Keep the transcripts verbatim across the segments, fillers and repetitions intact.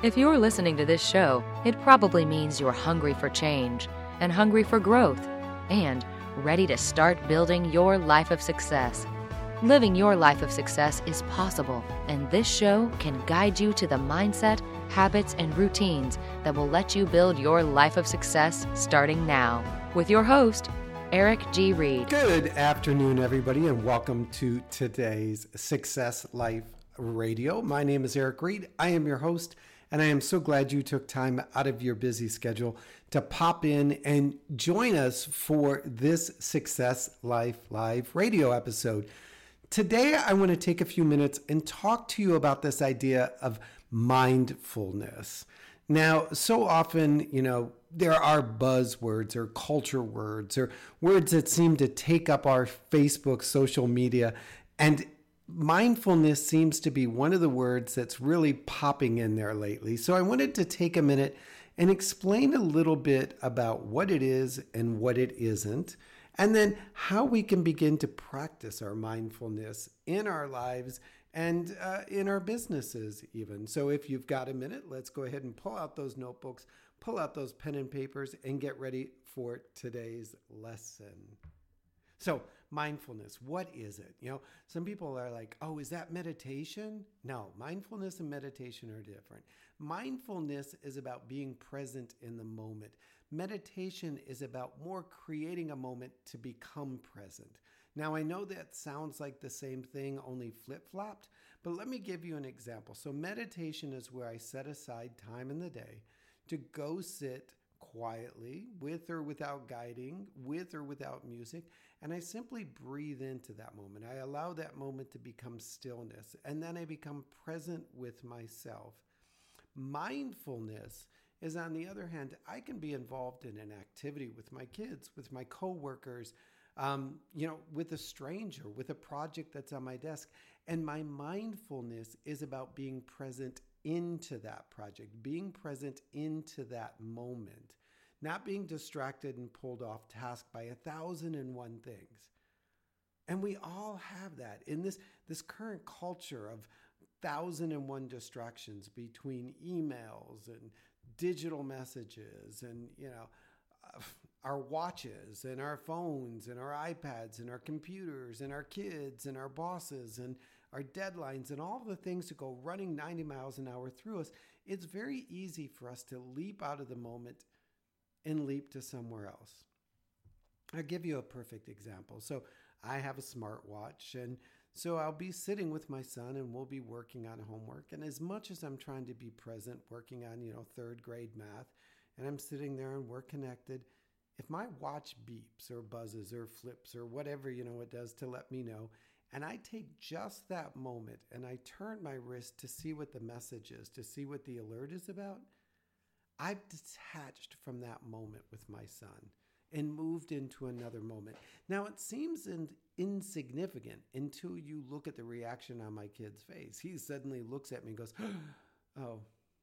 If you're listening to this show, it probably means you're hungry for change and hungry for growth and ready to start building your life of success. Living your life of success is possible, and this show can guide you to the mindset, habits, and routines that will let you build your life of success starting now. With your host, Eric G. Reed. Good afternoon, everybody, and welcome to today's Success Life Radio. My name is Eric Reed. I am your host, and I am so glad you took time out of your busy schedule to pop in and join us for this Success Life Live radio episode. Today, I want to take a few minutes and talk to you about this idea of mindfulness. Now, so often, you know, there are buzzwords or culture words or words that seem to take up our Facebook social media, and mindfulness seems to be one of the words that's really popping in there lately. So I wanted to take a minute and explain a little bit about what it is and what it isn't, and then how we can begin to practice our mindfulness in our lives and uh, in our businesses even. So if you've got a minute, let's go ahead and pull out those notebooks, pull out those pen and papers, and get ready for today's lesson. So mindfulness, what is it? You know, some people are like, oh, is that meditation? No, mindfulness and meditation are different. Mindfulness is about being present in the moment. Meditation is about more creating a moment to become present. Now, I know that sounds like the same thing, only flip-flopped, but let me give you an example. So meditation is where I set aside time in the day to go sit quietly, with or without guiding, with or without music, and I simply breathe into that moment. I allow that moment to become stillness, and then I become present with myself. Mindfulness is, on the other hand, I can be involved in an activity with my kids, with my coworkers, um, you know, with a stranger, with a project that's on my desk. And my mindfulness is about being present into that project, being present into that moment, not being distracted and pulled off task by a thousand and one things. And we all have that in this, this current culture of thousand and one distractions between emails and digital messages and, you know, uh, our watches and our phones and our iPads and our computers and our kids and our bosses and our deadlines and all the things that go running ninety miles an hour through us. It's very easy for us to leap out of the moment and leap to somewhere else. I'll give you a perfect example. So I have a smartwatch, and so I'll be sitting with my son and we'll be working on homework. And as much as I'm trying to be present, working on, you know, third grade math, and I'm sitting there and we're connected, if my watch beeps or buzzes or flips or whatever, you know, it does to let me know, and I take just that moment and I turn my wrist to see what the message is, to see what the alert is about, I've detached from that moment with my son and moved into another moment. Now, it seems in, insignificant until you look at the reaction on my kid's face. He suddenly looks at me and goes, oh,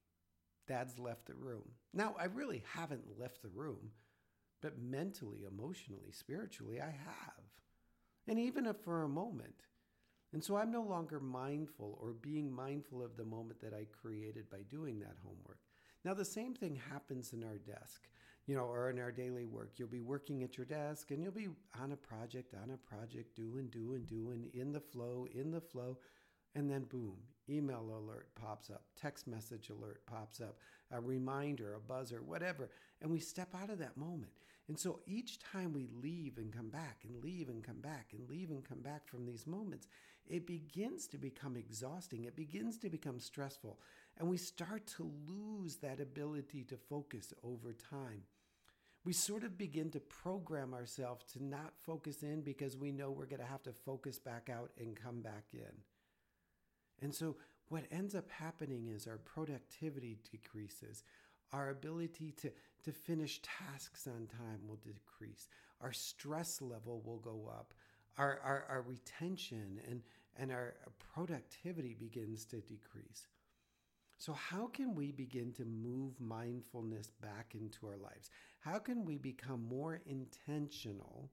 Dad's left the room. Now, I really haven't left the room, but mentally, emotionally, spiritually, I have. And even if for a moment. And so I'm no longer mindful or being mindful of the moment that I created by doing that homework. Now, the same thing happens in our desk, you know, or in our daily work. You'll be working at your desk and you'll be on a project, on a project, doing, doing, doing, in the flow, in the flow. And then boom, email alert pops up, text message alert pops up, a reminder, a buzzer, whatever. And we step out of that moment. And so each time we leave and come back and leave and come back and leave and come back from these moments, it begins to become exhausting. It begins to become stressful. And we start to lose that ability to focus over time. We sort of begin to program ourselves to not focus in because we know we're going to have to focus back out and come back in. And so what ends up happening is our productivity decreases. Our ability to, to finish tasks on time will decrease. Our stress level will go up. Our, our, our retention and, and our productivity begins to decrease. So how can we begin to move mindfulness back into our lives? How can we become more intentional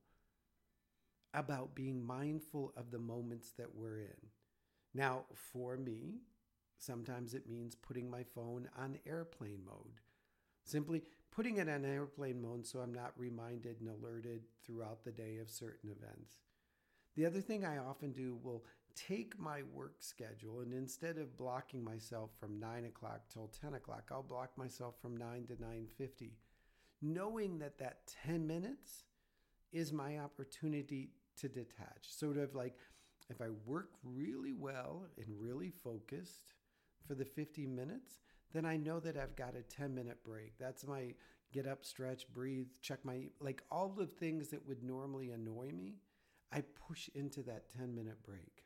about being mindful of the moments that we're in? Now, for me, Sometimes it means putting my phone on airplane mode. Simply putting it on airplane mode so I'm not reminded and alerted throughout the day of certain events. The other thing I often do will take my work schedule, and instead of blocking myself from nine o'clock till ten o'clock, I'll block myself from nine to nine fifty, knowing that that ten minutes is my opportunity to detach. Sort of like if I work really well and really focused for the fifty minutes, then I know that I've got a ten minute break. That's my get up, stretch, breathe, check my, like all the things that would normally annoy me, I push into that ten minute break.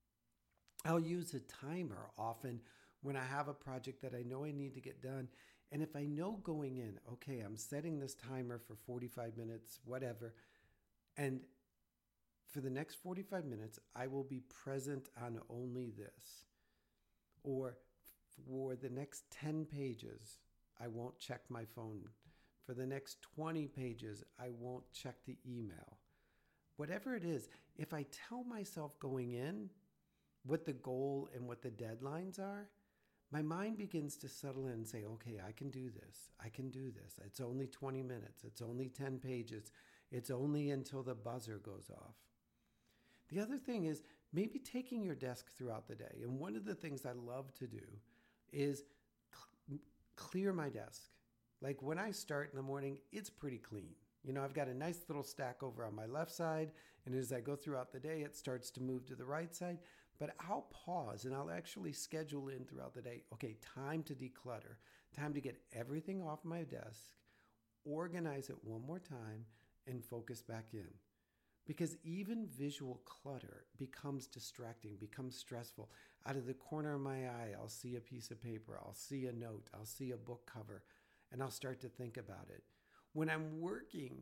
I'll use a timer often when I have a project that I know I need to get done. And if I know going in, okay, I'm setting this timer for forty-five minutes, whatever, and for the next forty-five minutes, I will be present on only this. Or for the next ten pages, I won't check my phone. For the next twenty pages, I won't check the email. Whatever it is, if I tell myself going in what the goal and what the deadlines are, my mind begins to settle in and say, okay, I can do this. I can do this. It's only twenty minutes. It's only ten pages. It's only until the buzzer goes off. The other thing is maybe taking your desk throughout the day. And one of the things I love to do is cl- clear my desk. Like when I start in the morning, it's pretty clean. You know, I've got a nice little stack over on my left side. And as I go throughout the day, it starts to move to the right side. But I'll pause and I'll actually schedule in throughout the day. Okay, time to declutter. Time to get everything off my desk, organize it one more time, and focus back in. Because even visual clutter becomes distracting, becomes stressful. Out of the corner of my eye, I'll see a piece of paper, I'll see a note, I'll see a book cover, and I'll start to think about it. When I'm working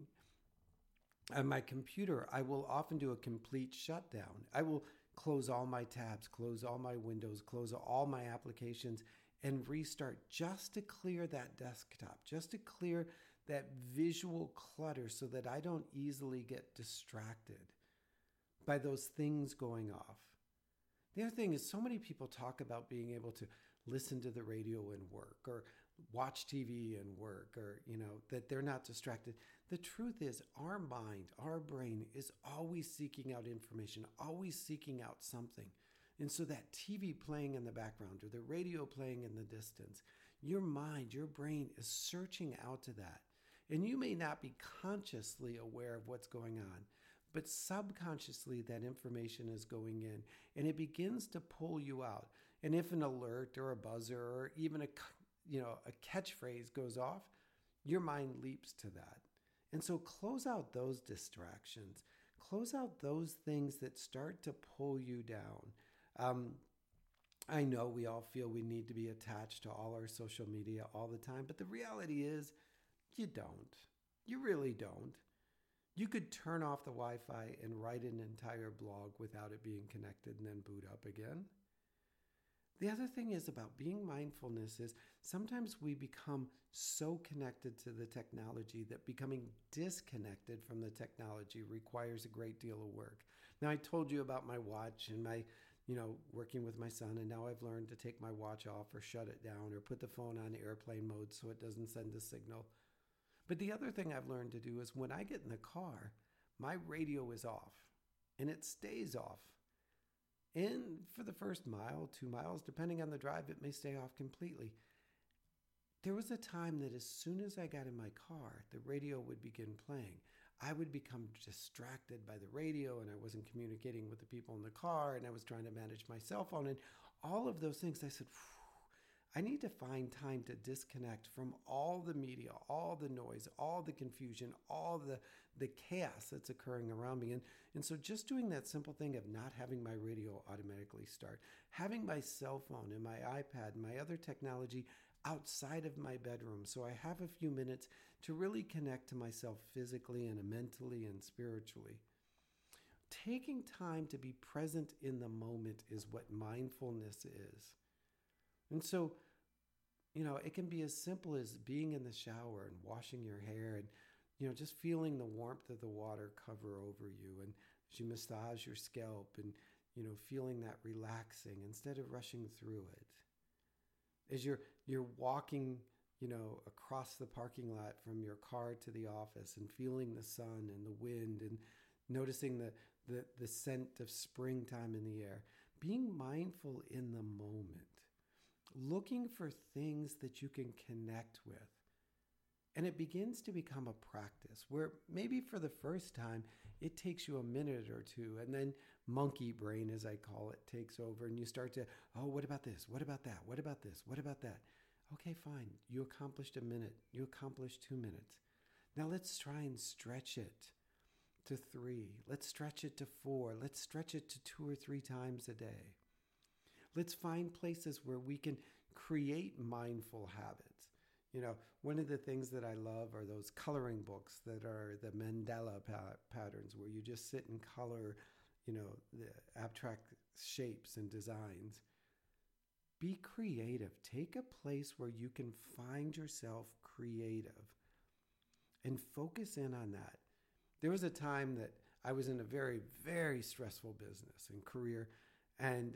on my computer, I will often do a complete shutdown. I will close all my tabs, close all my windows, close all my applications, and restart just to clear that desktop, just to clear that visual clutter so that I don't easily get distracted by those things going off. The other thing is so many people talk about being able to listen to the radio and work or watch T V and work or, you know, that they're not distracted. The truth is our mind, our brain is always seeking out information, always seeking out something. And so that T V playing in the background or the radio playing in the distance, your mind, your brain is searching out to that. And you may not be consciously aware of what's going on, but subconsciously that information is going in and it begins to pull you out. And if an alert or a buzzer or even a, you know, a catchphrase goes off, your mind leaps to that. And so close out those distractions. Close out those things that start to pull you down. Um, I know we all feel we need to be attached to all our social media all the time, but the reality is you don't. You really don't. You could turn off the Wi-Fi and write an entire blog without it being connected and then boot up again. The other thing is about being mindfulness is sometimes we become so connected to the technology that becoming disconnected from the technology requires a great deal of work. Now, I told you about my watch and my, you know, working with my son, and now I've learned to take my watch off or shut it down or put the phone on airplane mode so it doesn't send a signal. But the other thing I've learned to do is when I get in the car, my radio is off and it stays off. And for the first mile, two miles, depending on the drive, it may stay off completely. There was a time that as soon as I got in my car, the radio would begin playing. I would become distracted by the radio and I wasn't communicating with the people in the car and I was trying to manage my cell phone and all of those things. I said, I need to find time to disconnect from all the media, all the noise, all the confusion, all the, the chaos that's occurring around me. And, and so just doing that simple thing of not having my radio automatically start, having my cell phone and my iPad and my other technology outside of my bedroom so I have a few minutes to really connect to myself physically and mentally and spiritually. Taking time to be present in the moment is what mindfulness is. And so, you know, it can be as simple as being in the shower and washing your hair and, you know, just feeling the warmth of the water cover over you and as you massage your scalp and, you know, feeling that relaxing instead of rushing through it. as you're you're walking, you know, across the parking lot from your car to the office and feeling the sun and the wind and noticing the the, the scent of springtime in the air, being mindful in the moment, looking for things that you can connect with. And it begins to become a practice where maybe for the first time, it takes you a minute or two, and then monkey brain, as I call it, takes over, and you start to, oh, what about this? What about that? What about this? What about that? Okay, fine. You accomplished a minute. You accomplished two minutes. Now let's try and stretch it to three. Let's stretch it to four. Let's stretch it to two or three times a day. Let's find places where we can create mindful habits. You know, one of the things that I love are those coloring books that are the mandala pa- patterns where you just sit and color, you know, the abstract shapes and designs. Be creative. Take a place where you can find yourself creative and focus in on that. There was a time that I was in a very, very stressful business and career, and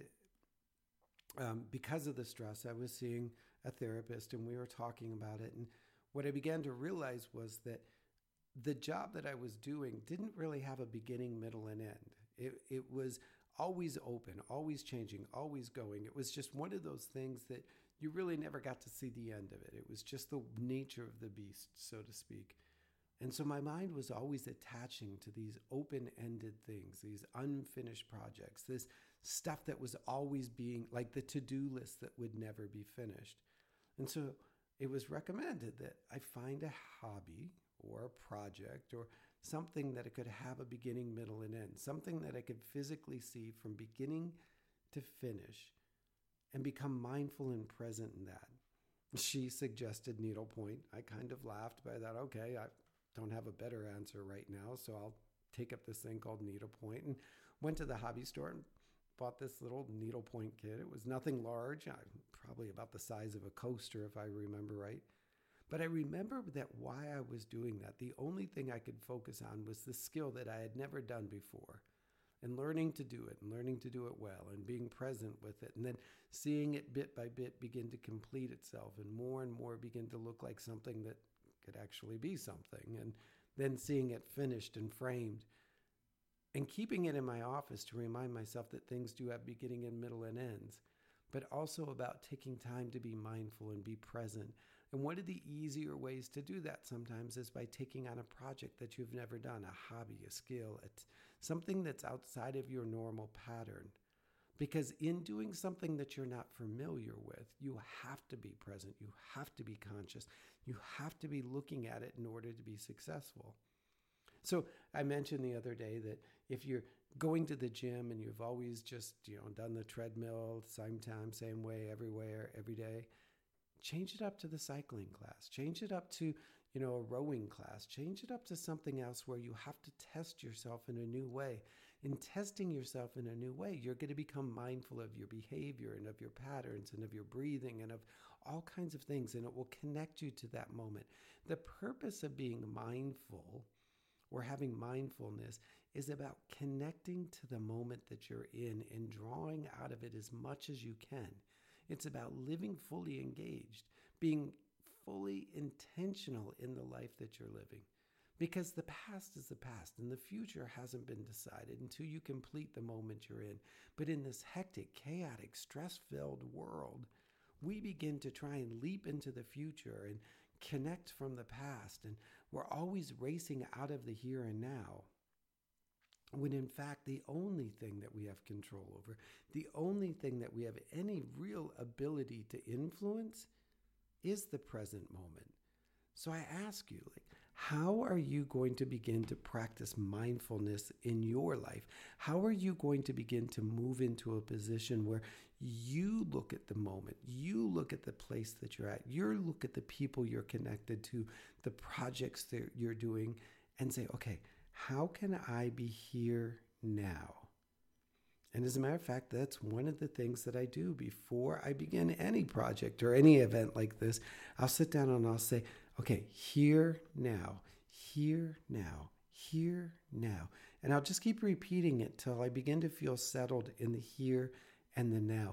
um, because of the stress, I was seeing a therapist, and we were talking about it. And what I began to realize was that the job that I was doing didn't really have a beginning, middle, and end. It, it was always open, always changing, always going. It was just one of those things that you really never got to see the end of it. It was just the nature of the beast, so to speak. And so my mind was always attaching to these open-ended things, these unfinished projects, this stuff that was always being like the to-do list that would never be finished. And so it was recommended that I find a hobby or a project or something that it could have a beginning, middle, and end, something that I could physically see from beginning to finish and become mindful and present in that. She suggested needlepoint. I kind of laughed, but I thought, okay, I don't have a better answer right now, so I'll take up this thing called needlepoint, and went to the hobby store and bought this little needlepoint kit. It was nothing large, probably about the size of a coaster if I remember right. But I remember that why I was doing that, the only thing I could focus on was the skill that I had never done before, and learning to do it and learning to do it well and being present with it, and then seeing it bit by bit begin to complete itself and more and more begin to look like something that could actually be something, and then seeing it finished and framed and keeping it in my office to remind myself that things do have beginning and middle and ends, but also about taking time to be mindful and be present. And one of the easier ways to do that sometimes is by taking on a project that you've never done, a hobby, a skill, it's something that's outside of your normal pattern. Because in doing something that you're not familiar with, you have to be present, you have to be conscious, you have to be looking at it in order to be successful. So I mentioned the other day that if you're going to the gym and you've always just, you know, done the treadmill, same time, same way, everywhere, every day, change it up to the cycling class, change it up to, you know, a rowing class, change it up to something else where you have to test yourself in a new way. In testing yourself in a new way, you're going to become mindful of your behavior and of your patterns and of your breathing and of all kinds of things, and it will connect you to that moment. The purpose of being mindful or having mindfulness is about connecting to the moment that you're in and drawing out of it as much as you can. It's about living fully engaged, being fully intentional in the life that you're living. Because the past is the past and the future hasn't been decided until you complete the moment you're in. But in this hectic, chaotic, stress-filled world, we begin to try and leap into the future and connect from the past. And we're always racing out of the here and now, when in fact the only thing that we have control over, the only thing that we have any real ability to influence is the present moment. So I ask you, like, how are you going to begin to practice mindfulness in your life? How are you going to begin to move into a position where you look at the moment, you look at the place that you're at, you look at the people you're connected to, the projects that you're doing, and say, okay, how can I be here now? And as a matter of fact, that's one of the things that I do before I begin any project or any event like this. I'll sit down and I'll say, okay, here now, here now, here now. And I'll just keep repeating it till I begin to feel settled in the here and the now.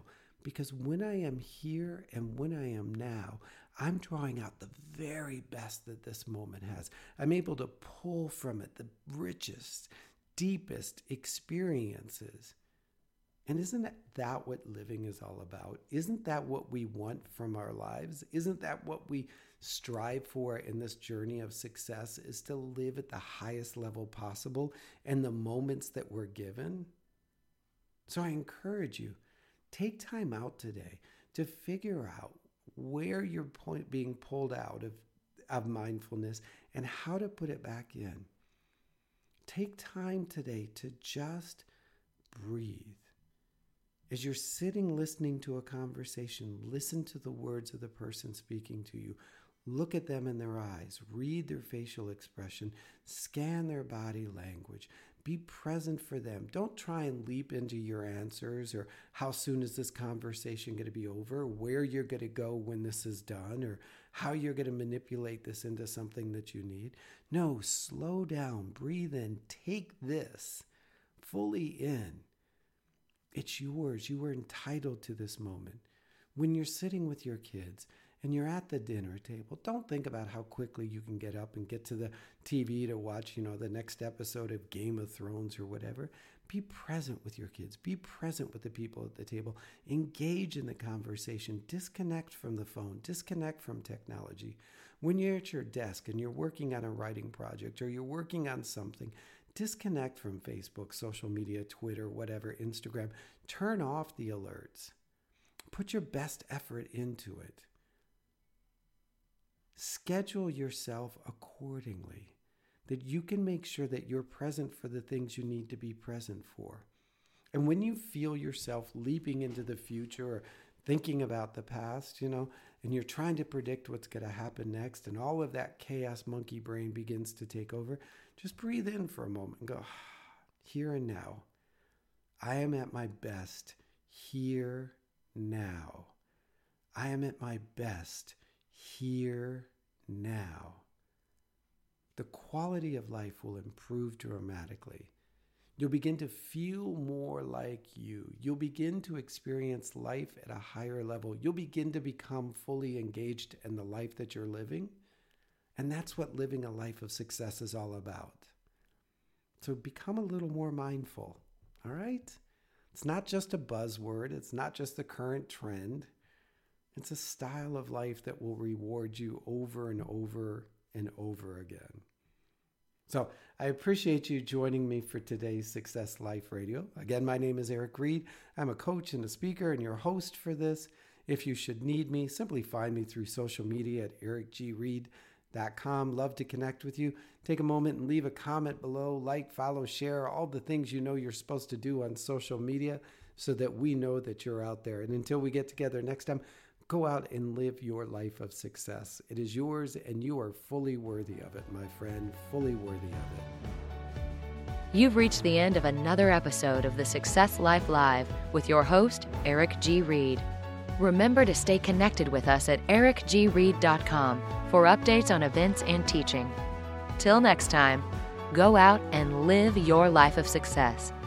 Because when I am here and when I am now, I'm drawing out the very best that this moment has. I'm able to pull from it the richest, deepest experiences. And isn't that what living is all about? Isn't that what we want from our lives? Isn't that what we strive for in this journey of success, is to live at the highest level possible in the moments that we're given? So I encourage you, take time out today to figure out where you're point, being pulled out of, of mindfulness and how to put it back in. Take time today to just breathe. As you're sitting listening to a conversation, listen to the words of the person speaking to you. Look at them in their eyes. Read their facial expression. Scan their body language. Be present for them. Don't try and leap into your answers or how soon is this conversation going to be over, where you're going to go when this is done, or how you're going to manipulate this into something that you need. No, slow down, breathe in, take this fully in. It's yours. You are entitled to this moment. When you're sitting with your kids and you're at the dinner table, don't think about how quickly you can get up and get to the T V to watch, you know, the next episode of Game of Thrones or whatever. Be present with your kids. Be present with the people at the table. Engage in the conversation. Disconnect from the phone. Disconnect from technology. When you're at your desk and you're working on a writing project or you're working on something, disconnect from Facebook, social media, Twitter, whatever, Instagram. Turn off the alerts. Put your best effort into it. Schedule yourself accordingly, that you can make sure that you're present for the things you need to be present for. And when you feel yourself leaping into the future or thinking about the past, you know, and you're trying to predict what's going to happen next, and all of that chaos monkey brain begins to take over, just breathe in for a moment and go, here and now. I am at my best here now. I am at my best here now. The quality of life will improve dramatically. You'll begin to feel more like you. You'll begin to experience life at a higher level. You'll begin to become fully engaged in the life that you're living. And that's what living a life of success is all about. So become a little more mindful, all right? It's not just a buzzword. It's not just the current trend. It's a style of life that will reward you over and over and over again. So I appreciate you joining me for today's Success Life Radio. Again, my name is Eric Reed. I'm a coach and a speaker and your host for this. If you should need me, simply find me through social media at eric g reed dot com. Love to connect with you. Take a moment and leave a comment below, like, follow, share, all the things you know you're supposed to do on social media so that we know that you're out there. And until we get together next time, go out and live your life of success. It is yours and you are fully worthy of it, my friend, fully worthy of it. You've reached the end of another episode of the Success Life Live with your host, Eric G. Reed. Remember to stay connected with us at eric g reed dot com for updates on events and teaching. Till next time, go out and live your life of success.